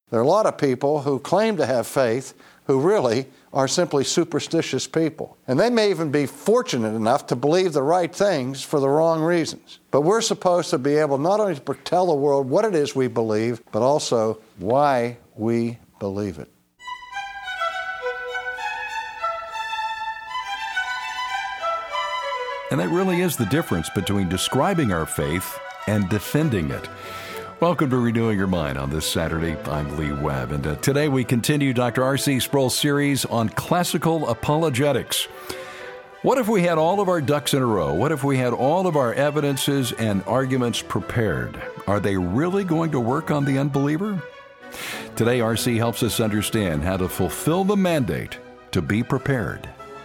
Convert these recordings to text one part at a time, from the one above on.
There are a lot of people who claim to have faith who really are simply superstitious people. And they may even be fortunate enough to believe the right things for the wrong reasons. But we're supposed to be able not only to tell the world what it is we believe, but also why we believe it. And that really is the difference between describing our faith and defending it. Welcome to Renewing Your Mind on this Saturday. I'm Lee Webb, and today we continue Dr. R.C. Sproul's series on classical apologetics. What if we had all of our ducks in a row? What if we had all of our evidences and arguments prepared? Are they really going to work on the unbeliever? Today, R.C. helps us understand how to fulfill the mandate to be prepared.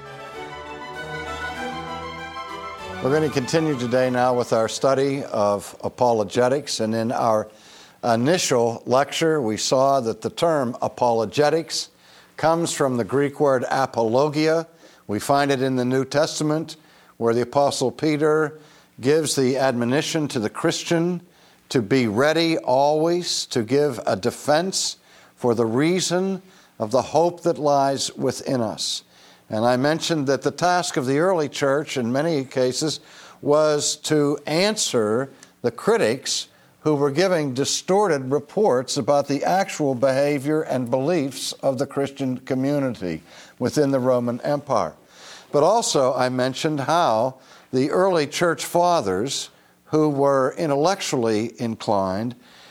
We're going to continue today now with our study of apologetics, and in our initial lecture we saw that the term apologetics comes from the Greek word apologia. We find it in the New Testament where the Apostle Peter gives the admonition to the Christian to be ready always to give a defense for the reason of the hope that lies within us. And I mentioned that the task of the early church in many cases was to answer the critics who were giving distorted reports about the actual behavior and beliefs of the Christian community within the Roman Empire. But also I mentioned how the early church fathers, who were intellectually inclined,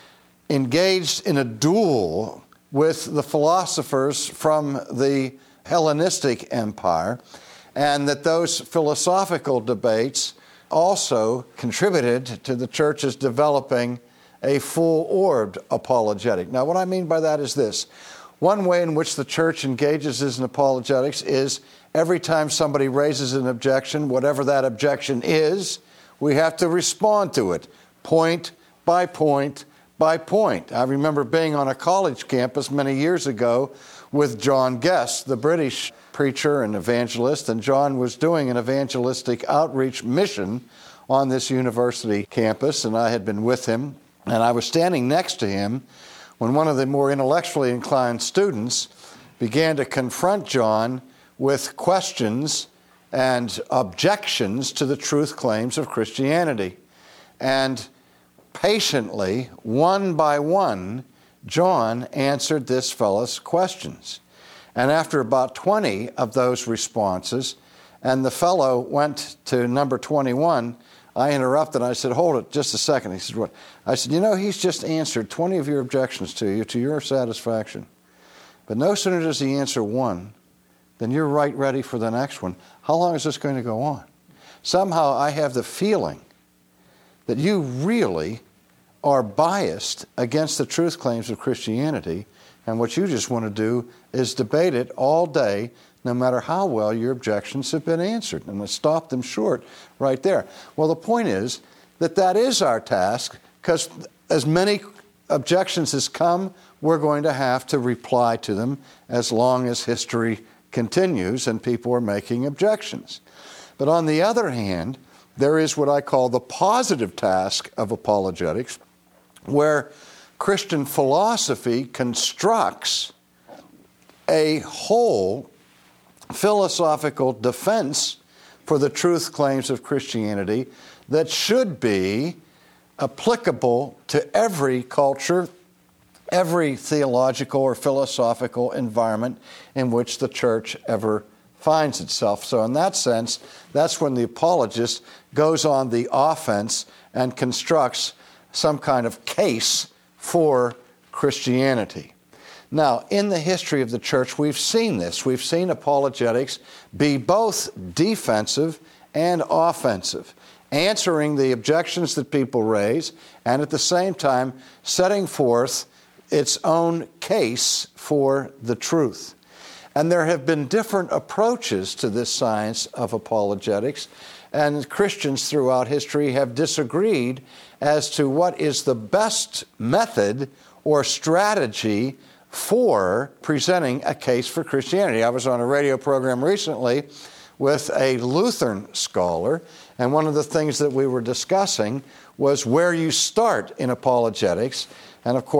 engaged in a duel with the philosophers from the Hellenistic Empire, and that those philosophical debates also contributed to the church's developing a full-orbed apologetic. Now, what I mean by that is this. One way in which the church engages in apologetics is every time somebody raises an objection, whatever that objection is, we have to respond to it, point by point by point. I remember being on a college campus many years ago with John Guest, the British preacher and evangelist, and John was doing an evangelistic outreach mission on this university campus, and I had been with him, and I was standing next to him when one of the more intellectually inclined students began to confront John with questions and objections to the truth claims of Christianity. And patiently, one by one, John answered this fellow's questions. And after about 20 of those responses, and the fellow went to number 21, I interrupted. I said, hold it just a second. He said, what? I said, he's just answered 20 of your objections to your satisfaction. But no sooner does he answer one, then you're right ready for the next one. How long is this going to go on? Somehow I have the feeling that you really are biased against the truth claims of Christianity, and what you just want to do is debate it all day, no matter how well your objections have been answered, and to stop them short right there. Well, the point is that is our task, because as many objections as come, we're going to have to reply to them as long as history continues and people are making objections. But on the other hand, there is what I call the positive task of apologetics, where Christian philosophy constructs a whole philosophical defense for the truth claims of Christianity that should be applicable to every culture, every theological or philosophical environment in which the church ever finds itself. So in that sense, that's when the apologist goes on the offense and constructs some kind of case for Christianity. Now, in the history of the church, we've seen this. We've seen apologetics be both defensive and offensive, answering the objections that people raise, and at the same time setting forth its own case for the truth. And there have been different approaches to this science of apologetics, and Christians throughout history have disagreed as to what is the best method or strategy for presenting a case for Christianity. I was on a radio program recently with a Lutheran scholar, and one of the things that we were discussing was where you start in apologetics. And of course,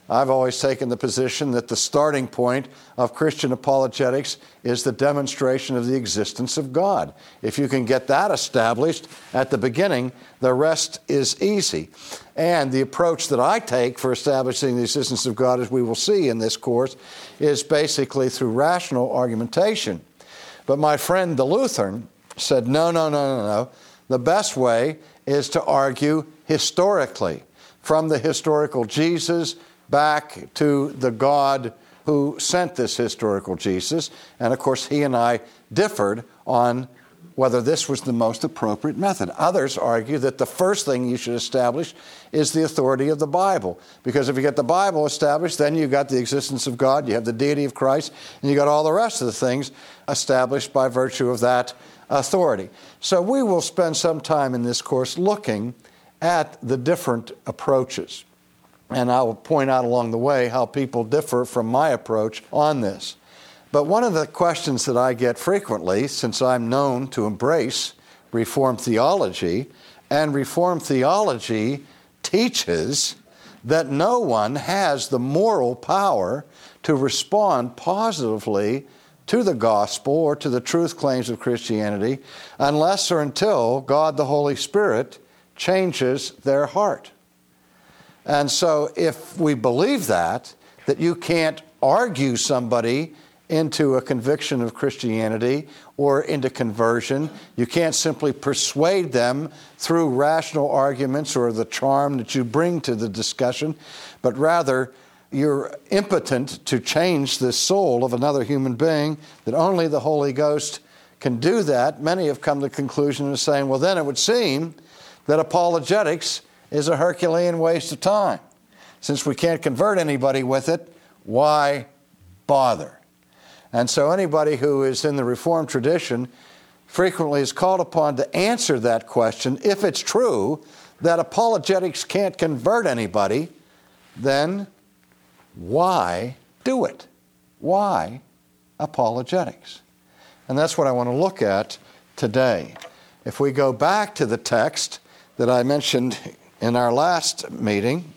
I've always taken the position that the starting point of Christian apologetics is the demonstration of the existence of God. If you can get that established at the beginning, the rest is easy. And the approach that I take for establishing the existence of God, as we will see in this course, is basically through rational argumentation. But my friend the Lutheran said, no. The best way is to argue historically, from the historical Jesus back to the God who sent this historical Jesus. And of course, he and I differed on whether this was the most appropriate method. Others argue that the first thing you should establish is the authority of the Bible. Because if you get the Bible established, then you've got the existence of God, you have the deity of Christ, and you got all the rest of the things established by virtue of that authority. So we will spend some time in this course looking at the different approaches. And I will point out along the way how people differ from my approach on this. But one of the questions that I get frequently, since I'm known to embrace Reformed theology, and Reformed theology teaches that no one has the moral power to respond positively to the gospel or to the truth claims of Christianity unless or until God the Holy Spirit changes their heart. And so if we believe that you can't argue somebody into a conviction of Christianity or into conversion, you can't simply persuade them through rational arguments or the charm that you bring to the discussion, but rather you're impotent to change the soul of another human being, that only the Holy Ghost can do that. Many have come to the conclusion of saying, well, then it would seem that apologetics is a Herculean waste of time. Since we can't convert anybody with it, why bother? And so anybody who is in the Reformed tradition frequently is called upon to answer that question. If it's true that apologetics can't convert anybody, then why do it? Why apologetics? And that's what I want to look at today. If we go back to the text that I mentioned in our last meeting,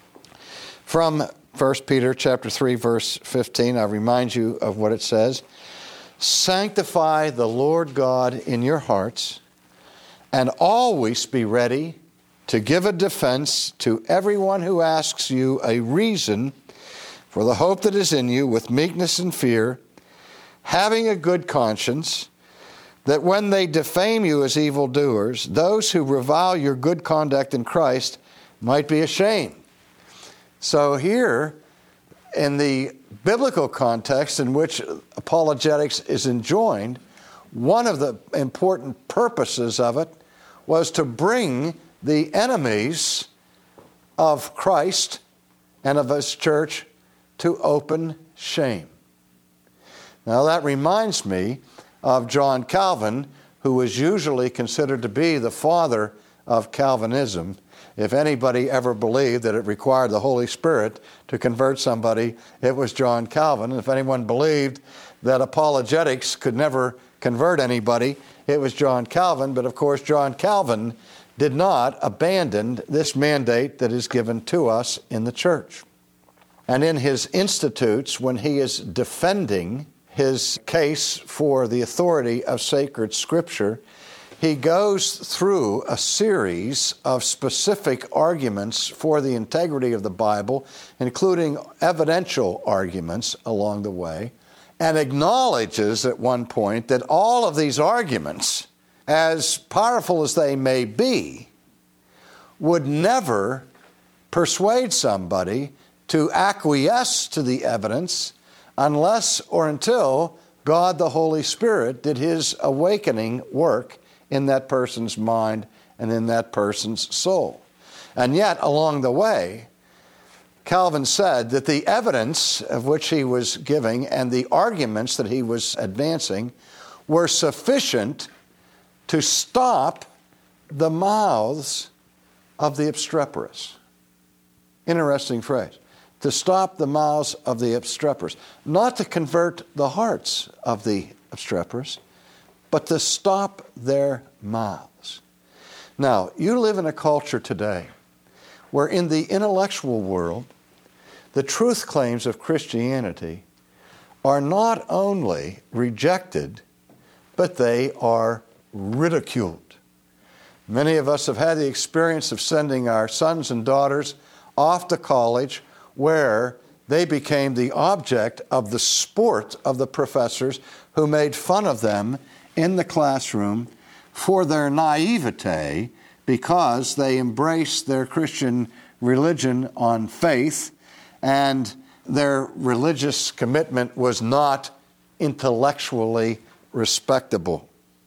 from 1 Peter chapter 3, verse 15, I remind you of what it says. Sanctify the Lord God in your hearts, and always be ready to give a defense to everyone who asks you a reason for the hope that is in you with meekness and fear, having a good conscience, that when they defame you as evildoers, those who revile your good conduct in Christ might be ashamed. So here, in the biblical context in which apologetics is enjoined, one of the important purposes of it was to bring the enemies of Christ and of His church to open shame. Now that reminds me of John Calvin, who was usually considered to be the father of Calvinism. If anybody ever believed that it required the Holy Spirit to convert somebody, it was John Calvin. If anyone believed that apologetics could never convert anybody, it was John Calvin. But of course, John Calvin did not abandon this mandate that is given to us in the church. And in his Institutes, when he is defending his case for the authority of sacred Scripture, he goes through a series of specific arguments for the integrity of the Bible, including evidential arguments along the way, and acknowledges at one point that all of these arguments, as powerful as they may be, would never persuade somebody to acquiesce to the evidence unless or until God the Holy Spirit did His awakening work in that person's mind and in that person's soul. And yet, along the way, Calvin said that the evidence of which he was giving and the arguments that he was advancing were sufficient to stop the mouths of the obstreperous. Interesting phrase. To stop the mouths of the obstreperous. Not to convert the hearts of the obstreperous, but to stop their mouths. Now, you live in a culture today where in the intellectual world, the truth claims of Christianity are not only rejected, but they are ridiculed. Many of us have had the experience of sending our sons and daughters off to college where they became the object of the sport of the professors who made fun of them in the classroom for their naivete because they embraced their Christian religion on faith and their religious commitment was not intellectually respectable.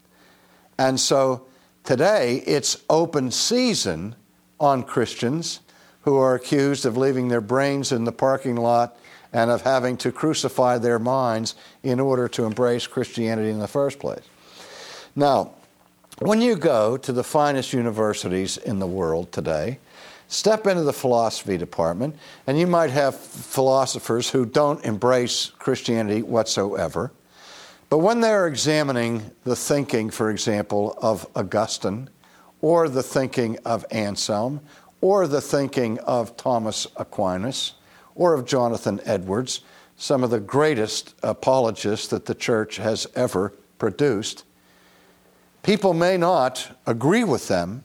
And so today it's open season on Christians who are accused of leaving their brains in the parking lot and of having to crucify their minds in order to embrace Christianity in the first place. Now, when you go to the finest universities in the world today, step into the philosophy department, and you might have philosophers who don't embrace Christianity whatsoever. But when they're examining the thinking, for example, of Augustine, or the thinking of Anselm, or the thinking of Thomas Aquinas, or of Jonathan Edwards, some of the greatest apologists that the church has ever produced, people may not agree with them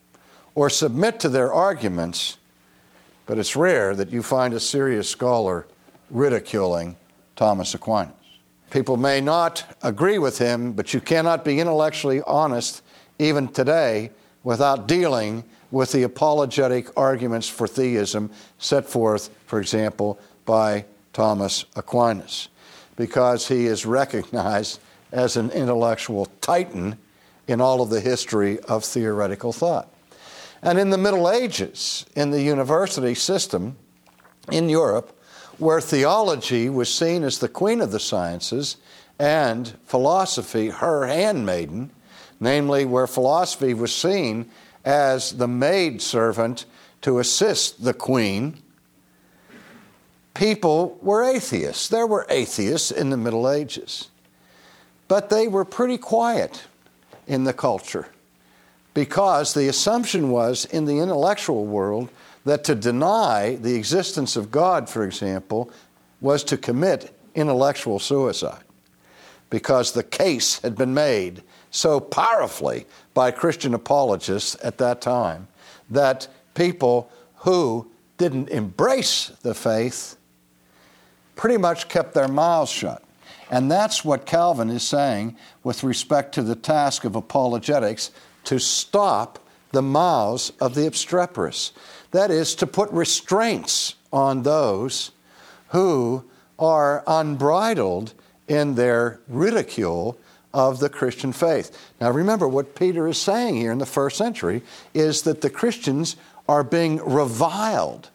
or submit to their arguments, but it's rare that you find a serious scholar ridiculing Thomas Aquinas. People may not agree with him, but you cannot be intellectually honest even today without dealing with the apologetic arguments for theism set forth, for example, by Thomas Aquinas, because he is recognized as an intellectual titan in all of the history of theoretical thought. And in the Middle Ages, in the university system in Europe, where theology was seen as the queen of the sciences and philosophy her handmaiden, namely where philosophy was seen as the maidservant to assist the queen, people were atheists. There were atheists in the Middle Ages. But they were pretty quiet in the culture because the assumption was in the intellectual world that to deny the existence of God, for example, was to commit intellectual suicide because the case had been made so powerfully by Christian apologists at that time that people who didn't embrace the faith pretty much kept their mouths shut. And that's what Calvin is saying with respect to the task of apologetics, to stop the mouths of the obstreperous. That is, to put restraints on those who are unbridled in their ridicule of the Christian faith. Now remember, what Peter is saying here in the first century is that the Christians are being reviled.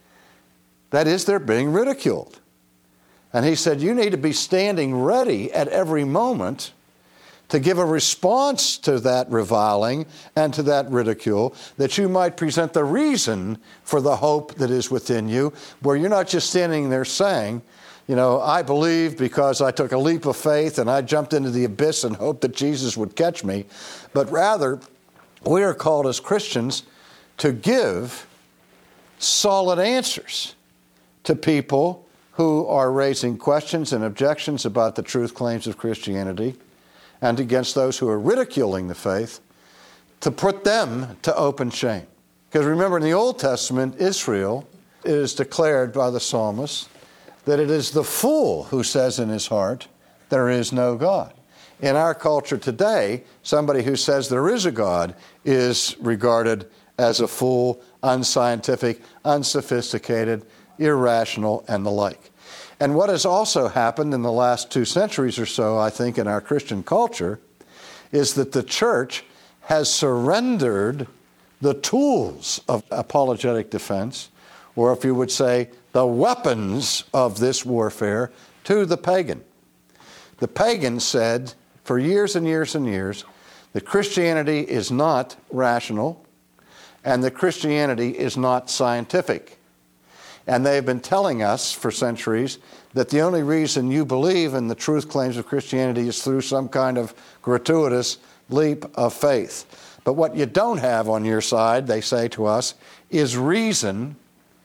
That is, they're being ridiculed. And he said, you need to be standing ready at every moment to give a response to that reviling and to that ridicule, that you might present the reason for the hope that is within you, where you're not just standing there saying, you know, I believe because I took a leap of faith and I jumped into the abyss and hoped that Jesus would catch me, but rather we are called as Christians to give solid answers to people who are raising questions and objections about the truth claims of Christianity, and against those who are ridiculing the faith, to put them to open shame. Because remember, in the Old Testament, Israel, it is declared by the psalmist that it is the fool who says in his heart, there is no God. In our culture today, somebody who says there is a God is regarded as a fool, unscientific, unsophisticated, irrational, and the like. And what has also happened in the last 2 centuries or so, I think, in our Christian culture, is that the church has surrendered the tools of apologetic defense, or if you would say, the weapons of this warfare, to the pagan. The pagan said for years and years and years that Christianity is not rational and that Christianity is not scientific. And they've been telling us for centuries that the only reason you believe in the truth claims of Christianity is through some kind of gratuitous leap of faith. But what you don't have on your side, they say to us, is reason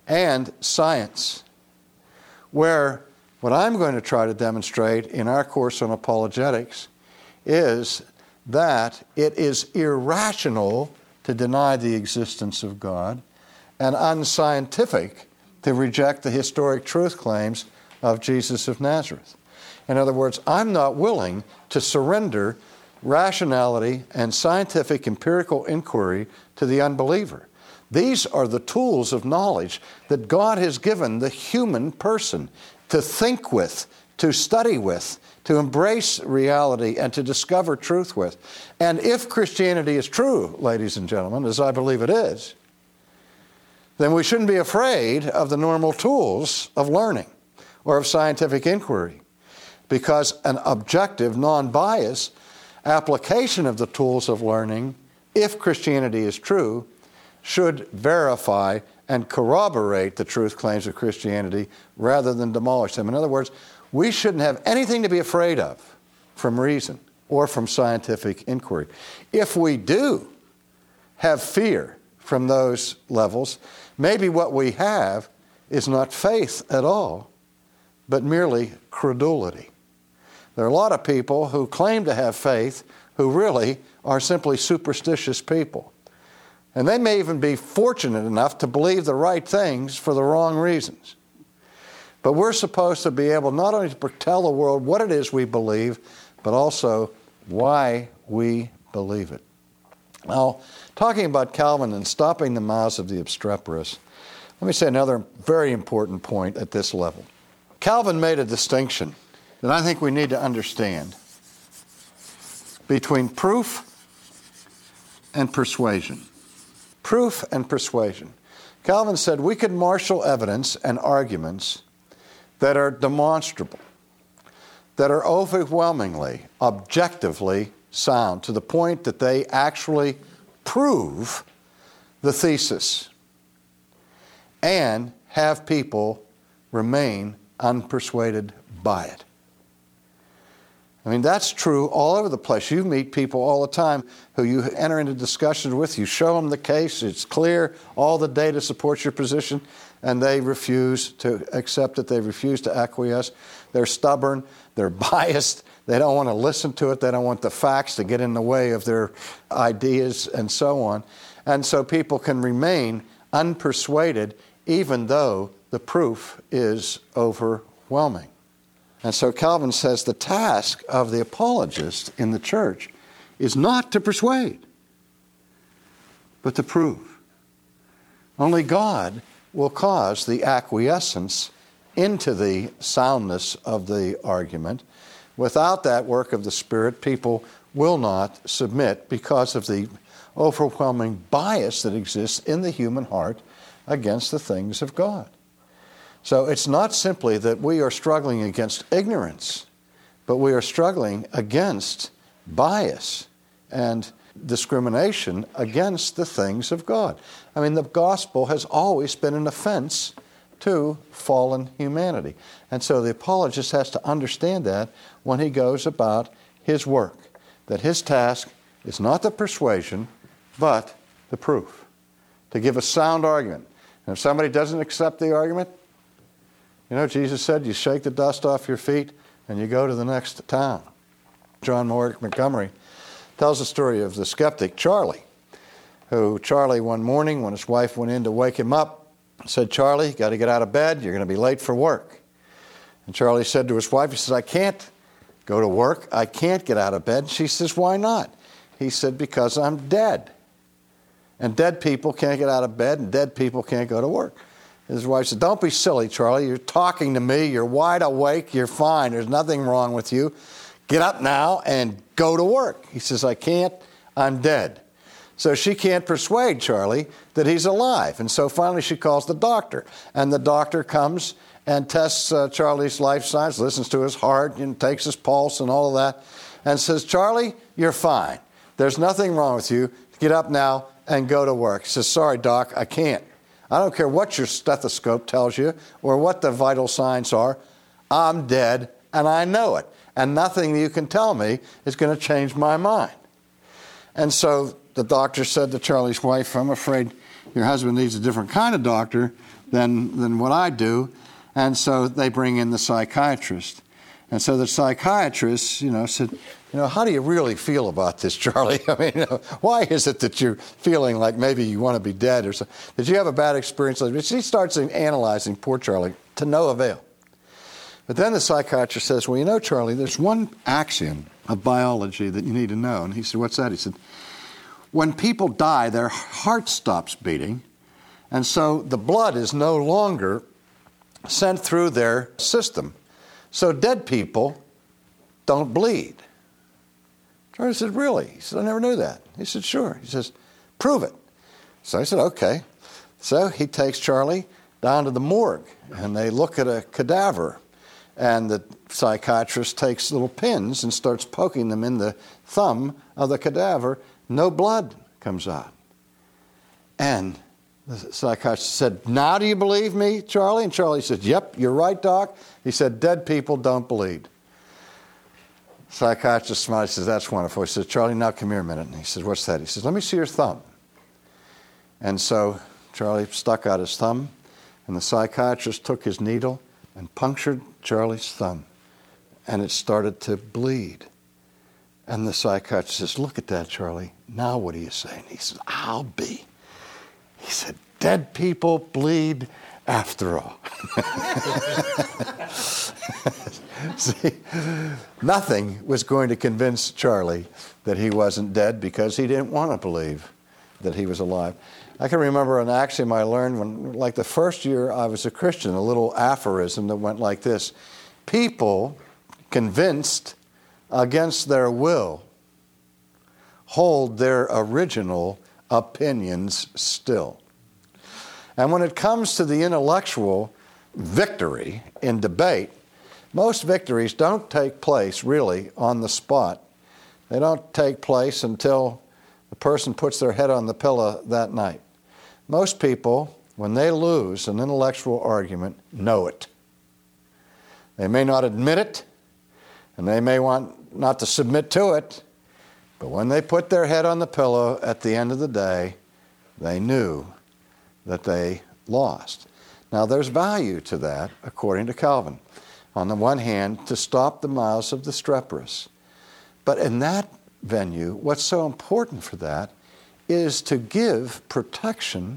and science, where what I'm going to try to demonstrate in our course on apologetics is that it is irrational to deny the existence of God and unscientific to reject the historic truth claims of Jesus of Nazareth. In other words, I'm not willing to surrender rationality and scientific empirical inquiry to the unbeliever. These are the tools of knowledge that God has given the human person to think with, to study with, to embrace reality, and to discover truth with. And if Christianity is true, ladies and gentlemen, as I believe it is, then we shouldn't be afraid of the normal tools of learning or of scientific inquiry, because an objective, non-biased application of the tools of learning, if Christianity is true, should verify and corroborate the truth claims of Christianity rather than demolish them. In other words, we shouldn't have anything to be afraid of from reason or from scientific inquiry. If we do have fear from those levels, maybe what we have is not faith at all, but merely credulity. There are a lot of people who claim to have faith who really are simply superstitious people. And they may even be fortunate enough to believe the right things for the wrong reasons. But we're supposed to be able not only to tell the world what it is we believe, but also why we believe it. Now, talking about Calvin and stopping the mouths of the obstreperous, let me say another very important point at this level. Calvin made a distinction that I think we need to understand between proof and persuasion. Proof and persuasion. Calvin said we could marshal evidence and arguments that are demonstrable, that are overwhelmingly, objectively sound, to the point that they actually prove the thesis, and have people remain unpersuaded by it. I mean, that's true all over the place. You meet people all the time who you enter into discussions with. You show them the case. It's clear. All the data supports your position. And they refuse to accept it. They refuse to acquiesce. They're stubborn. They're biased. They don't want to listen to it. They don't want the facts to get in the way of their ideas and so on. And so people can remain unpersuaded even though the proof is overwhelming. And so Calvin says the task of the apologist in the church is not to persuade, but to prove. Only God will cause the acquiescence into the soundness of the argument. Without that work of the Spirit, people will not submit because of the overwhelming bias that exists in the human heart against the things of God. So it's not simply that we are struggling against ignorance, but we are struggling against bias and discrimination against the things of God. I mean, the gospel has always been an offense to fallen humanity. And so the apologist has to understand that when he goes about his work, that his task is not the persuasion, but the proof, to give a sound argument. And if somebody doesn't accept the argument, you know, Jesus said you shake the dust off your feet and you go to the next town. John Montgomery tells the story of the skeptic Charlie, who Charlie one morning when his wife went in to wake him up, said, "Charlie, you got to get out of bed. You're going to be late for work." And Charlie said to his wife, he says, "I can't go to work. I can't get out of bed." She says, "Why not?" He said, "Because I'm dead. And dead people can't get out of bed, and dead people can't go to work." His wife said, "Don't be silly, Charlie. You're talking to me. You're wide awake. You're fine. There's nothing wrong with you. Get up now and go to work." He says, "I can't. I'm dead." So she can't persuade Charlie that he's alive. And so finally she calls the doctor. And the doctor comes and tests Charlie's life signs, listens to his heart, and takes his pulse and all of that, and says, "Charlie, you're fine. There's nothing wrong with you. Get up now and go to work." He says, "Sorry, doc, I can't. I don't care what your stethoscope tells you or what the vital signs are. I'm dead, and I know it. And nothing you can tell me is going to change my mind." And so the doctor said to Charlie's wife, "I'm afraid your husband needs a different kind of doctor than what I do. And so they bring in the psychiatrist. And so the psychiatrist, said, how do you really feel about this, Charlie? I mean, why is it that you're feeling like maybe you want to be dead or something? Did you have a bad experience? She starts analyzing poor Charlie to no avail. But then the psychiatrist says, well, Charlie, there's one axiom of biology that you need to know. And he said, what's that? He said, when people die, their heart stops beating, and so the blood is no longer sent through their system. So dead people don't bleed. Charlie said, really? He said, I never knew that. He said, sure. He says, prove it. So I said, okay. So he takes Charlie down to the morgue, and they look at a cadaver. And the psychiatrist takes little pins and starts poking them in the thumb of the cadaver. No blood comes out. And the psychiatrist said, now do you believe me, Charlie? And Charlie said, yep, you're right, Doc. He said, dead people don't bleed. Psychiatrist smiled. He says, that's wonderful. He says, Charlie, now come here a minute. And he says, what's that? He says, let me see your thumb. And so Charlie stuck out his thumb, and the psychiatrist took his needle and punctured Charlie's thumb, and it started to bleed. And the psychiatrist says, look at that, Charlie. Now what do you say? And he says, I'll be. He said, dead people bleed after all. See, nothing was going to convince Charlie that he wasn't dead because he didn't want to believe that he was alive. I can remember an axiom I learned when, like the first year I was a Christian, a little aphorism that went like this: people convinced against their will hold their original opinions still. And when it comes to the intellectual victory in debate, most victories don't take place really on the spot. They don't take place until the person puts their head on the pillow that night. Most people, when they lose an intellectual argument, know it. They may not admit it, and they may want not to submit to it, but when they put their head on the pillow at the end of the day, they knew that they lost. Now, there's value to that, according to Calvin. On the one hand, to stop the mouths of the streperous. But in that venue, what's so important for that is to give protection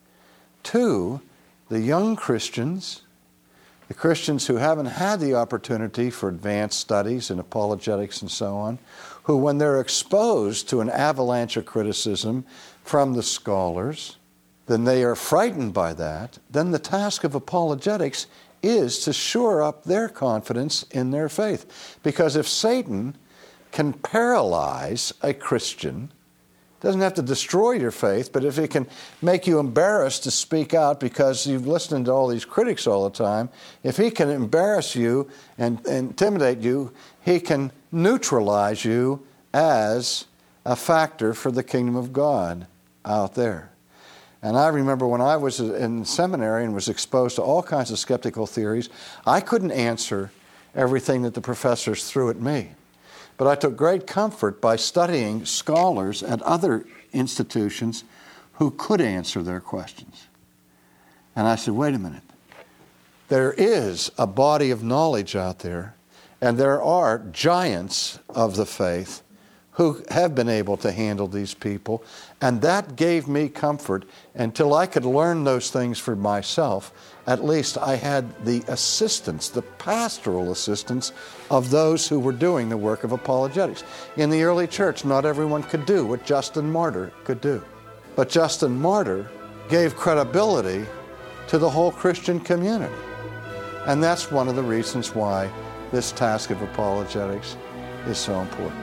to the young Christians, the Christians who haven't had the opportunity for advanced studies in apologetics and so on, who, when they're exposed to an avalanche of criticism from the scholars, then they are frightened by that. Then the task of apologetics is to shore up their confidence in their faith. Because if Satan can paralyze a Christian, doesn't have to destroy your faith, but if he can make you embarrassed to speak out because you've listened to all these critics all the time, if he can embarrass you and intimidate you, he can neutralize you as a factor for the kingdom of God out there. And I remember when I was in seminary and was exposed to all kinds of skeptical theories, I couldn't answer everything that the professors threw at me. But I took great comfort by studying scholars at other institutions who could answer their questions. And I said, wait a minute. There is a body of knowledge out there, and there are giants of the faith who have been able to handle these people, and that gave me comfort. Until I could learn those things for myself, at least I had the assistance, the pastoral assistance of those who were doing the work of apologetics. In the early church, not everyone could do what Justin Martyr could do. But Justin Martyr gave credibility to the whole Christian community. And that's one of the reasons why this task of apologetics is so important.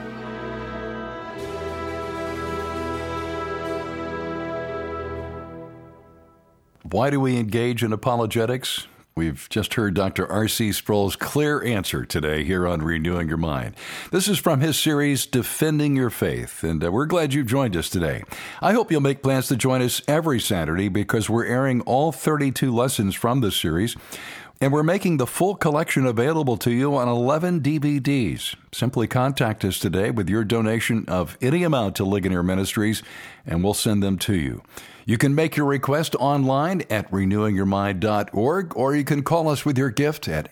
Why do we engage in apologetics? We've just heard Dr. R.C. Sproul's clear answer today here on Renewing Your Mind. This is from his series, Defending Your Faith, and we're glad you've joined us today. I hope you'll make plans to join us every Saturday because we're airing all 32 lessons from this series. And we're making the full collection available to you on 11 DVDs. Simply contact us today with your donation of any amount to Ligonier Ministries, and we'll send them to you. You can make your request online at renewingyourmind.org, or you can call us with your gift at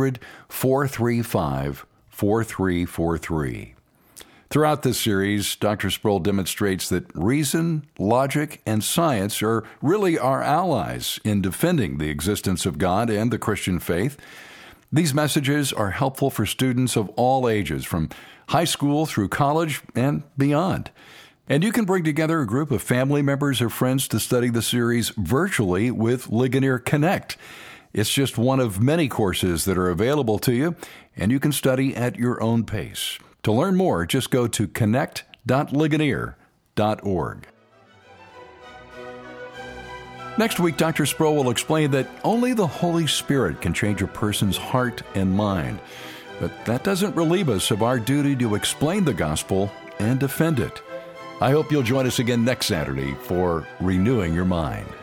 800-435-4343. Throughout this series, Dr. Sproul demonstrates that reason, logic, and science are really our allies in defending the existence of God and the Christian faith. These messages are helpful for students of all ages, from high school through college and beyond. And you can bring together a group of family members or friends to study the series virtually with Ligonier Connect. It's just one of many courses that are available to you, and you can study at your own pace. To learn more, just go to connect.ligonier.org. Next week, Dr. Sproul will explain that only the Holy Spirit can change a person's heart and mind. But that doesn't relieve us of our duty to explain the gospel and defend it. I hope you'll join us again next Saturday for Renewing Your Mind.